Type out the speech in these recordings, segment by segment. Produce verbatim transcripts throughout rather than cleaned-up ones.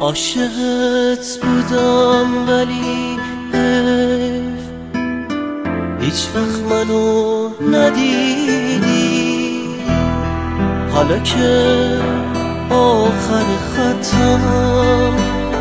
عاشقت بودم ولی حیف هیچ وقت منو ندیدی. حالا که آخر خطم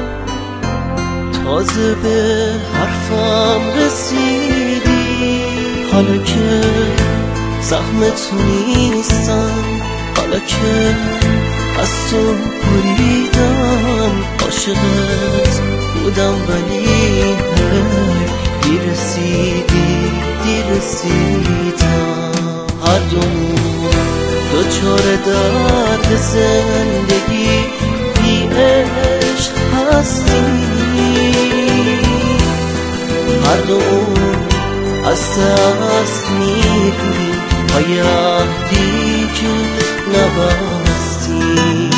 تازه به حرفم رسیدی. حالا که زخم تو نیستم، حالا که از تو بریدم. عاشقت بودم ولی دیر رسیدی دیر رسیدم. هر دومون دوچار درد زندگی بی عشق هستیم. هر دومون از دست میریم پای عهدی که نبستیم.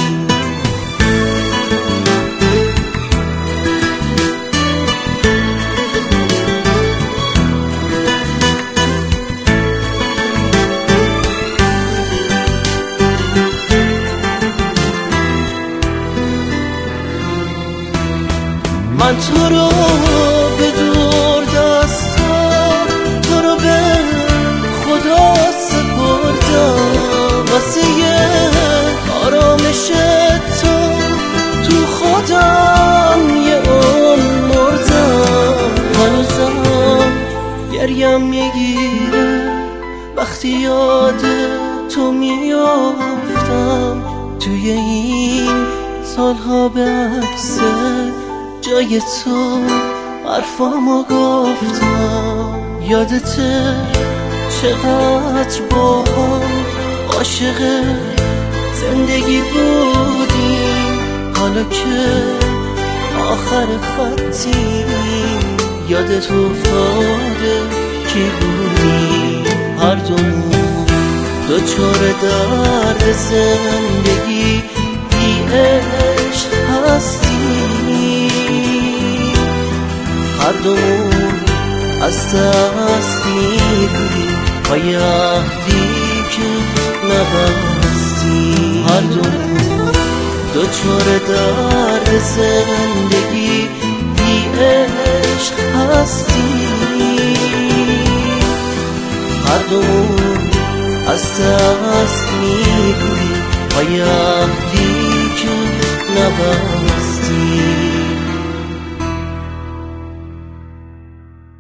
من تو رو به دور دستم، تو رو به خدا سپردم. واسه آرامش تو تو خودم یه عمر مردم. هنوزم گریم میگیره وقتی یاد تو میافتم. توی این سالها به عکس جای تو حرفامو گفتم. یادته چقدر با هم عاشق زندگی بودیم. حالا که آخر خطیم یادت افتاده کی بودیم. هر دومون دوچار درد زندگی بی عشق هستیم. هر دومون از دست میریم پای عهدی که نبستیم. هر دومون دوچار درد زندگی بی عشق هستیم. هر دومون از دست میریم پای عهدی که نبستیم.